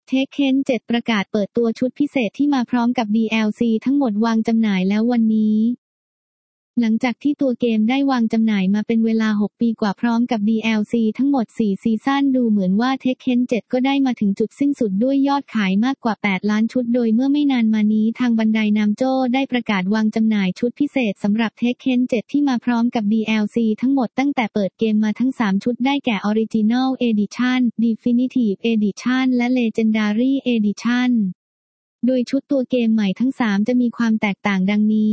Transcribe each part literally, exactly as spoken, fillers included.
Tekken เจ็ด ประกาศเปิดตัวชุดพิเศษที่มาพร้อมกับ ดี แอล ซี ทั้งหมดวางจำหน่ายแล้ววันนี้หลังจากที่ตัวเกมได้วางจำหน่ายมาเป็นเวลาหกปีกว่าพร้อมกับ ดี แอล ซี ทั้งหมดสี่ซีซั่นดูเหมือนว่า Tekken เจ็ด ก็ได้มาถึงจุดสิ้นสุดด้วยยอดขายมากกว่าแปดล้านชุดโดยเมื่อไม่นานมานี้ทางบันไดนามโจ้ได้ประกาศวางจำหน่ายชุดพิเศษสำหรับ Tekken เจ็ด ที่มาพร้อมกับ ดี แอล ซี ทั้งหมดตั้งแต่เปิดเกมมาทั้งสามชุดได้แก่ Original Edition Definitive Edition และ Legendary Edition โดยชุดตัวเกมใหม่ทั้งสามจะมีความแตกต่างดังนี้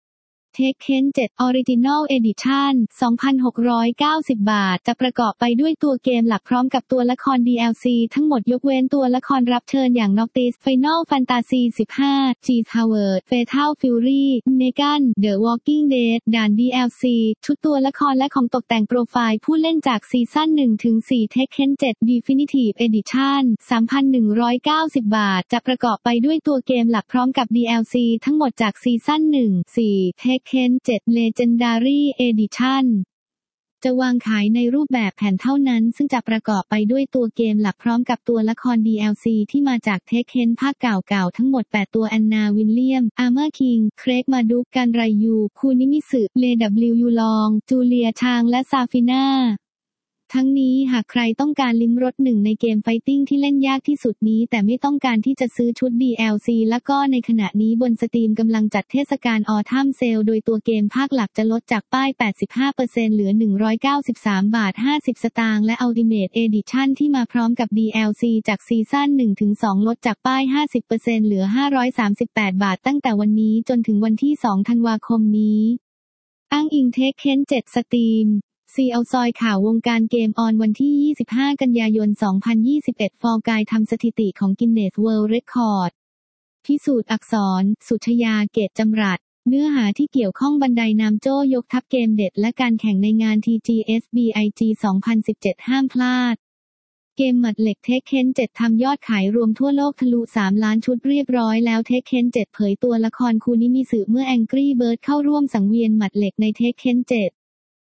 Tekken เจ็ด Original Edition สองพันหกร้อยเก้าสิบ บาทจะประกอบไปด้วยตัวเกมหลักพร้อมกับตัวละคร ดี แอล ซี ทั้งหมดยกเว้นตัวละครรับเชิญอย่าง Noctis Final Fantasy สิบห้า G Tower Fatal Fury Negan The Walking Dead ด่าน ดี แอล ซี ชุดตัวละครและของตกแต่งโปรไฟล์ผู้เล่นจากซีซั่น หนึ่งถึงสี่ Tekken เจ็ด Definitive Edition สามพันหนึ่งร้อยเก้าสิบ บาทจะประกอบไปด้วยตัวเกมหลักพร้อมกับ ดี แอล ซี ทั้งหมดจากซีซั่น หนึ่ง สี่ Tekken เจ็ด Legendary Edition จะวางขายในรูปแบบแผ่นเท่านั้นซึ่งจะประกอบไปด้วยตัวเกมหลักพร้อมกับตัวละคร ดี แอล ซี ที่มาจาก Tekken ภาคเก่าๆทั้งหมดแปดตัวแอนนาวิลเลียม อาร์เมอร์คิง เครกมาดุก กันไรยูคูนิมิสึ เล ดับเบิลยู ยูลอง จูเลียชางและซาฟิน่าทั้งนี้หากใครต้องการลิ้มรสหนึ่งในเกมไฟติ้งที่เล่นยากที่สุดนี้แต่ไม่ต้องการที่จะซื้อชุด ดี แอล ซี แล้วก็ในขณะนี้บนสตรีมกำลังจัดเทศกาลออทัมเซลโดยตัวเกมภาคหลักจะลดจากป้าย แปดสิบห้าเปอร์เซ็นต์ เหลือ หนึ่งร้อยเก้าสิบสาม บาท ห้าสิบ สตางค์และ Ultimate Edition ที่มาพร้อมกับ ดี แอล ซี จากซีซั่น หนึ่งถึงสอง ลดจากป้าย ห้าสิบเปอร์เซ็นต์ เหลือ ห้าร้อยสามสิบแปด บาทตั้งแต่วันนี้จนถึงวันที่ สอง ธันวาคมนี้อ้างอิง Tekken เจ็ด สตรีมซีเอาซอยข่าววงการเกมออนวันที่ ยี่สิบห้า กันยายน สองพันยี่สิบเอ็ด ฟอร์กายทำสถิติของ Guinness World Record พิสูจน์อักษร สุชยา เกตจำรัดเนื้อหาที่เกี่ยวข้องบันไดนามโจ้ยกทัพเกมเด็ดและการแข่งในงาน ที จี เอส บี ไอ จี สองพันสิบเจ็ด ห้ามพลาดเกมหมัดเหล็ก Tekken เจ็ด ทำยอดขายรวมทั่วโลกทะลุสามล้านชุดเรียบร้อยแล้ว Tekken เจ็ด เผยตัวละครคูนิมิสึเมื่อ Angry Bird เข้าร่วมสังเวียนหมัดเหล็กใน Tekken เจ็ด